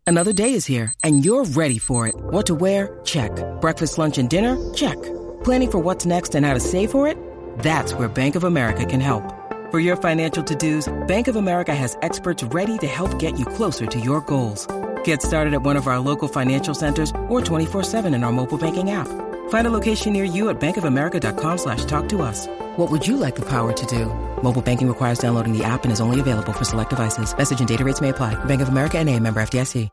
Another day is here, and you're ready for it. What to wear? Check. Breakfast, lunch, and dinner? Check. Planning for what's next and how to save for it? That's where Bank of America can help. For your financial to-dos, Bank of America has experts ready to help get you closer to your goals. Get started at one of our local financial centers or 24/7 in our mobile banking app. Find a location near you at bankofamerica.com/talktous. What would you like the power to do? Mobile banking requires downloading the app and is only available for select devices. Message and data rates may apply. Bank of America N.A., member FDIC.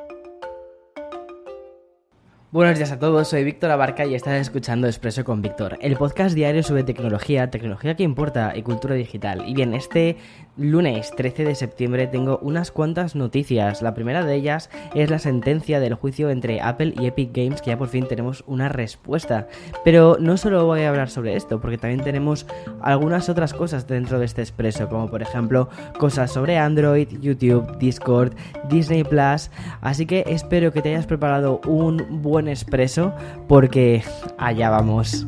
Buenos días a todos, soy Víctor Abarca y estás escuchando Expreso con Víctor, el podcast diario sobre tecnología que importa y cultura digital. Y bien, este lunes 13 de septiembre tengo unas cuantas noticias. La primera de ellas es la sentencia del juicio entre Apple y Epic Games, que ya por fin tenemos una respuesta. Pero no solo voy a hablar sobre esto, porque también tenemos algunas otras cosas dentro de este Expreso, como por ejemplo cosas sobre Android, YouTube, Discord, Disney Plus. Así que espero que te hayas preparado un buen expreso, porque allá vamos.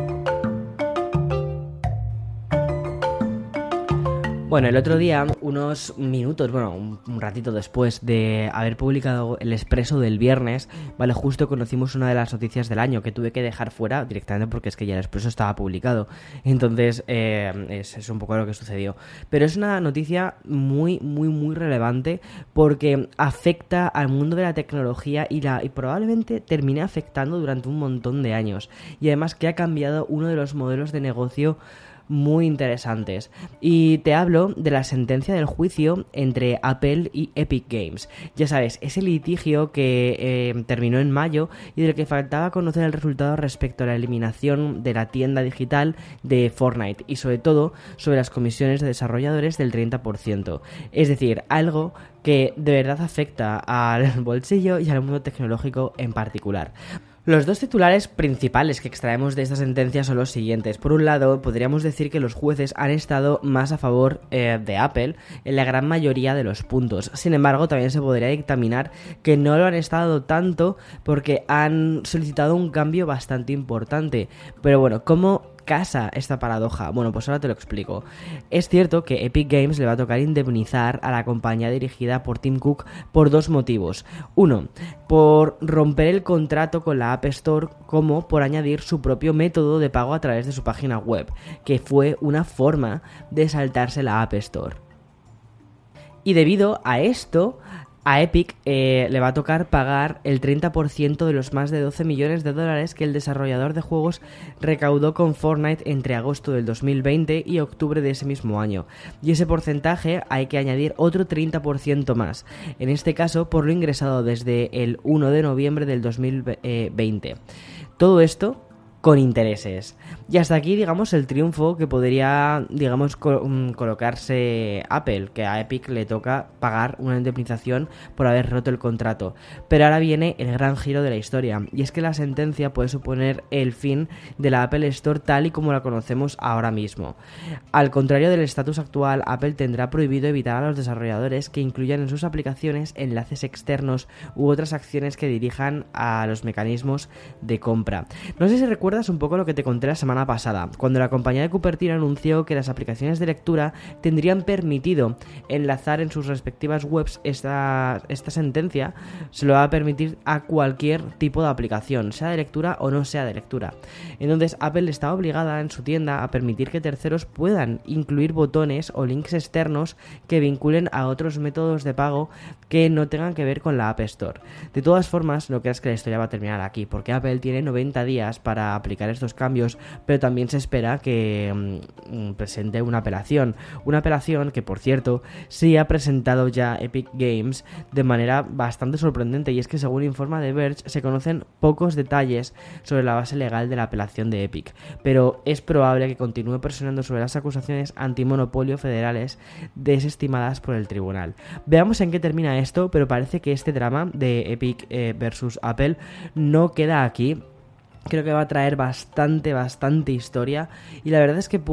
Bueno, el otro día, unos minutos, un ratito después de haber publicado el expreso del viernes, vale, justo conocimos una de las noticias del año que tuve que dejar fuera directamente porque es que ya el expreso estaba publicado. Entonces, es un poco lo que sucedió. Pero es una noticia muy relevante porque afecta al mundo de la tecnología y probablemente termine afectando durante un montón de años. Y además que ha cambiado uno de los modelos de negocio muy interesantes. Y te hablo de la sentencia del juicio entre Apple y Epic Games. Ya sabes, ese litigio que terminó en mayo y del que faltaba conocer el resultado respecto a la eliminación de la tienda digital de Fortnite y sobre todo sobre las comisiones de desarrolladores del 30%. Es decir, algo que de verdad afecta al bolsillo y al mundo tecnológico en particular. Los dos titulares principales que extraemos de esta sentencia son los siguientes. Por un lado, podríamos decir que los jueces han estado más a favor de Apple en la gran mayoría de los puntos. Sin embargo, también se podría dictaminar que no lo han estado tanto porque han solicitado un cambio bastante importante. Pero bueno, ¿cómo casa esta paradoja? Bueno, pues ahora te lo explico. Es cierto que Epic Games le va a tocar indemnizar a la compañía dirigida por Tim Cook por dos motivos. Uno, por romper el contrato con la App Store, como por añadir su propio método de pago a través de su página web, que fue una forma de saltarse la App Store. Y debido a esto, a Epic le va a tocar pagar el 30% de los más de 12 millones de dólares que el desarrollador de juegos recaudó con Fortnite entre agosto del 2020 y octubre de ese mismo año. Y ese porcentaje hay que añadir otro 30% más, en este caso por lo ingresado desde el 1 de noviembre del 2020. Todo esto con intereses. Y hasta aquí, digamos, el triunfo que podría, digamos, colocarse Apple, que a Epic le toca pagar una indemnización por haber roto el contrato. Pero ahora viene el gran giro de la historia, y es que la sentencia puede suponer el fin de la Apple Store tal y como la conocemos ahora mismo. Al contrario del estatus actual, Apple tendrá prohibido evitar a los desarrolladores que incluyan en sus aplicaciones enlaces externos u otras acciones que dirijan a los mecanismos de compra. No sé si recuerdas un poco lo que te conté la semana pasada, cuando la compañía de Cupertino anunció que las aplicaciones de lectura tendrían permitido enlazar en sus respectivas webs. Esta sentencia se lo va a permitir a cualquier tipo de aplicación, sea de lectura o no sea de lectura. Entonces Apple está obligada en su tienda a permitir que terceros puedan incluir botones o links externos que vinculen a otros métodos de pago que no tengan que ver con la App Store. De todas formas, no creas que la historia va a terminar aquí, porque Apple tiene 90 días para aplicar estos cambios, pero también se espera que presente una apelación que, por cierto, sí ha presentado ya Epic Games de manera bastante sorprendente, y es que según informa The Verge se conocen pocos detalles sobre la base legal de la apelación de Epic, pero es probable que continúe presionando sobre las acusaciones antimonopolio federales desestimadas por el tribunal. Veamos en qué termina esto, pero parece que este drama de Epic versus Apple no queda aquí. Creo que va a traer bastante historia, y la verdad es que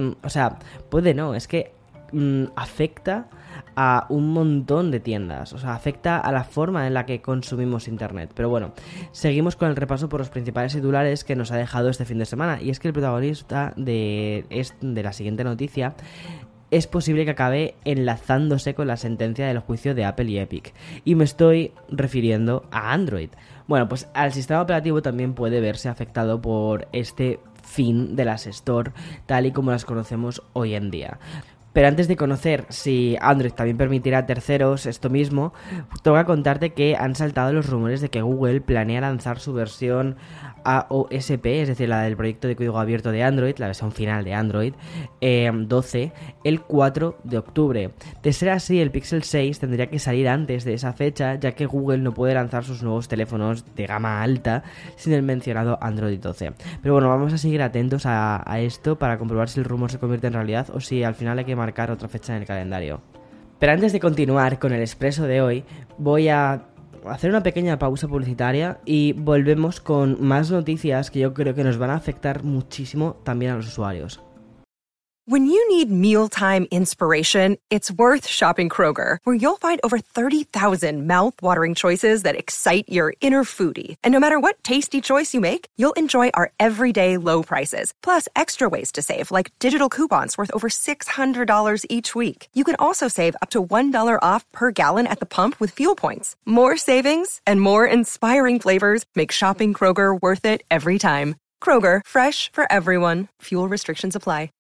afecta a un montón de tiendas, o sea, afecta a la forma en la que consumimos internet. Pero bueno, seguimos con el repaso por los principales titulares que nos ha dejado este fin de semana, y es que el protagonista de la siguiente noticia es posible que acabe enlazándose con la sentencia del juicio de Apple y Epic. Y me estoy refiriendo a Android. Bueno, pues al sistema operativo también puede verse afectado por este fin de las Store, tal y como las conocemos hoy en día. Pero antes de conocer si Android también permitirá a terceros esto mismo, toca contarte que han saltado los rumores de que Google planea lanzar su versión AOSP, es decir, la del proyecto de código abierto de Android, la versión final de Android 12, el 4 de octubre. De ser así, el Pixel 6 tendría que salir antes de esa fecha, ya que Google no puede lanzar sus nuevos teléfonos de gama alta sin el mencionado Android 12. Pero bueno, vamos a seguir atentos a esto para comprobar si el rumor se convierte en realidad o si al final hay que marcar otra fecha en el calendario. Pero antes de continuar con el expreso de hoy, voy a hacer una pequeña pausa publicitaria y volvemos con más noticias que yo creo que nos van a afectar muchísimo también a los usuarios. When you need mealtime inspiration, it's worth shopping Kroger, where you'll find over 30,000 mouth-watering choices that excite your inner foodie. And no matter what tasty choice you make, you'll enjoy our everyday low prices, plus extra ways to save, like digital coupons worth over $600 each week. You can also save up to $1 off per gallon at the pump with fuel points. More savings and more inspiring flavors make shopping Kroger worth it every time. Kroger, fresh for everyone. Fuel restrictions apply.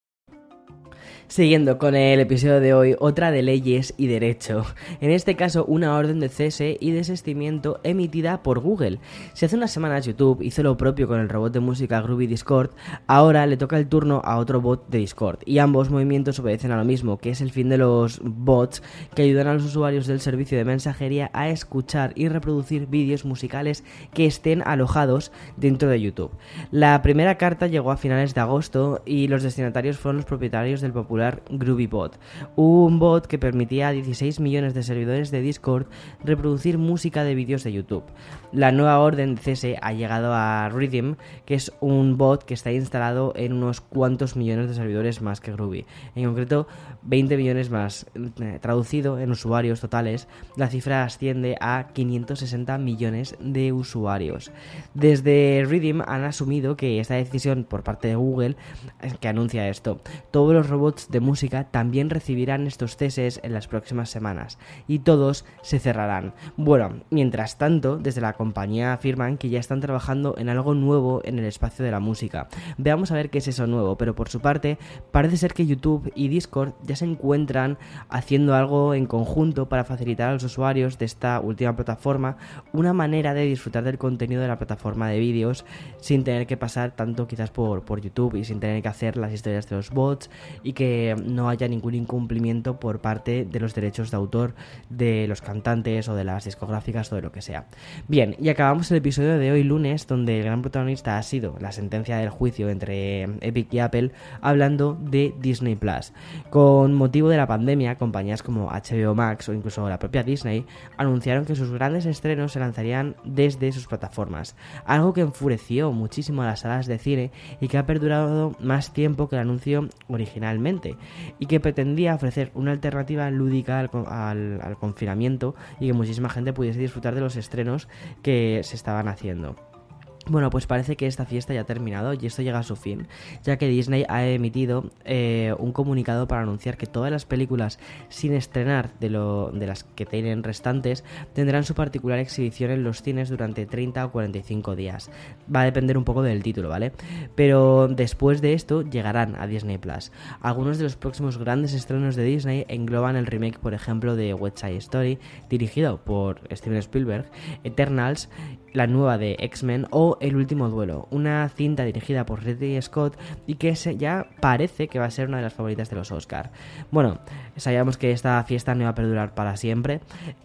Siguiendo con el episodio de hoy, otra de leyes y derecho. En este caso, una orden de cese y desistimiento emitida por Google. Si hace unas semanas YouTube hizo lo propio con el robot de música Groovy Discord, ahora le toca el turno a otro bot de Discord. Y ambos movimientos obedecen a lo mismo, que es el fin de los bots que ayudan a los usuarios del servicio de mensajería a escuchar y reproducir vídeos musicales que estén alojados dentro de YouTube. La primera carta llegó a finales de agosto y los destinatarios fueron los propietarios del popular GroovyBot, un bot que permitía a 16 millones de servidores de Discord reproducir música de vídeos de YouTube. La nueva orden de cese ha llegado a Rhythm, que es un bot que está instalado en unos cuantos millones de servidores más que Groovy. En concreto, 20 millones más. Traducido en usuarios totales, la cifra asciende a 560 millones de usuarios. Desde Rhythm han asumido que esta decisión por parte de Google, que anuncia esto, todos los robots de música también recibirán estos ceses en las próximas semanas y todos se cerrarán. Bueno, mientras tanto, desde la compañía afirman que ya están trabajando en algo nuevo en el espacio de la música. Veamos a ver qué es eso nuevo, pero por su parte parece ser que YouTube y Discord ya se encuentran haciendo algo en conjunto para facilitar a los usuarios de esta última plataforma una manera de disfrutar del contenido de la plataforma de vídeos sin tener que pasar tanto quizás por YouTube y sin tener que hacer las historias de los bots y que no haya ningún incumplimiento por parte de los derechos de autor de los cantantes o de las discográficas o de lo que sea. Bien, y acabamos el episodio de hoy lunes, donde el gran protagonista ha sido la sentencia del juicio entre Epic y Apple, hablando de Disney Plus. Con motivo de la pandemia, compañías como HBO Max o incluso la propia Disney anunciaron que sus grandes estrenos se lanzarían desde sus plataformas, algo que enfureció muchísimo a las salas de cine y que ha perdurado más tiempo que el anuncio originalmente, y que pretendía ofrecer una alternativa lúdica al confinamiento y que muchísima gente pudiese disfrutar de los estrenos que se estaban haciendo. Bueno, pues parece que esta fiesta ya ha terminado y esto llega a su fin, ya que Disney ha emitido un comunicado para anunciar que todas las películas sin estrenar de las que tienen restantes tendrán su particular exhibición en los cines durante 30 o 45 días. Va a depender un poco del título, ¿vale? Pero después de esto llegarán a Disney Plus. Algunos de los próximos grandes estrenos de Disney engloban el remake, por ejemplo, de West Side Story, dirigido por Steven Spielberg, Eternals, la nueva de X-Men o El último duelo, una cinta dirigida por Ridley Scott y que ya parece que va a ser una de las favoritas de los Oscar. Bueno, sabíamos que esta fiesta no iba a perdurar para siempre.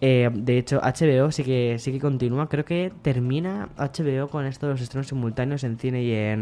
De hecho, HBO sí que continúa. Creo que termina HBO con esto de los estrenos simultáneos en cine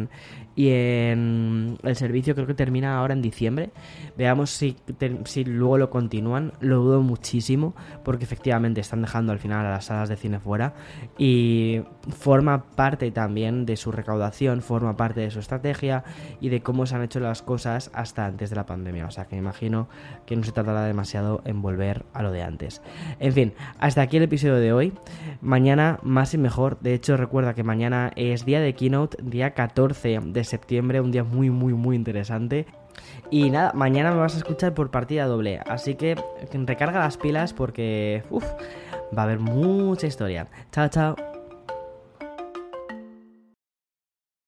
y en el servicio. Creo que termina ahora en diciembre. Veamos si luego lo continúan. Lo dudo muchísimo porque efectivamente están dejando al final a las salas de cine fuera y forma parte también de su recaudación, forma parte de su estrategia y de cómo se han hecho las cosas hasta antes de la pandemia. O sea que me imagino que no se tardará demasiado en volver a lo de antes. En fin, hasta aquí el episodio de hoy. Mañana más y mejor. De hecho, recuerda que mañana es día de Keynote, día 14 de septiembre, un día muy muy muy interesante. Y nada, mañana me vas a escuchar por partida doble. Así que recarga las pilas porque va a haber mucha historia. Chao, chao.